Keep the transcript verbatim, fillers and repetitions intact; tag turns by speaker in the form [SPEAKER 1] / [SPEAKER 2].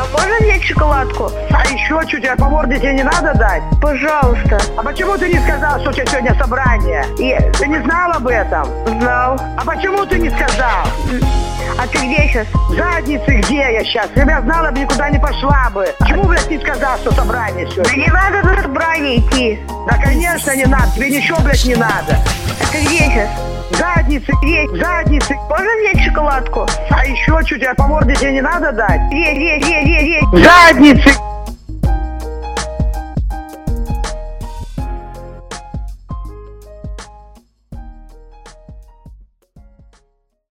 [SPEAKER 1] Можно взять шоколадку?
[SPEAKER 2] А еще что, тебе по морде тебе не надо дать?
[SPEAKER 1] Пожалуйста.
[SPEAKER 2] А почему ты не сказал, что у тебя сегодня собрание?
[SPEAKER 1] И...
[SPEAKER 2] Ты не знал об этом?
[SPEAKER 1] Знал.
[SPEAKER 2] А почему ты не сказал?
[SPEAKER 1] А ты где сейчас?
[SPEAKER 2] В заднице где я сейчас? Если я знала бы, никуда не пошла бы. Почему, блядь, не сказал, что собрание
[SPEAKER 1] Да
[SPEAKER 2] сегодня?
[SPEAKER 1] не надо на собрание идти.
[SPEAKER 2] Да, конечно, не надо. Тебе ничего, блядь, не надо.
[SPEAKER 1] А ты где сейчас?
[SPEAKER 2] В заднице,
[SPEAKER 1] Где?
[SPEAKER 2] в заднице.
[SPEAKER 1] Можно взять шоколадку?
[SPEAKER 2] А еще что, тебе по морде тебе не надо дать?
[SPEAKER 1] Где, где, где, где, где?
[SPEAKER 2] В заднице.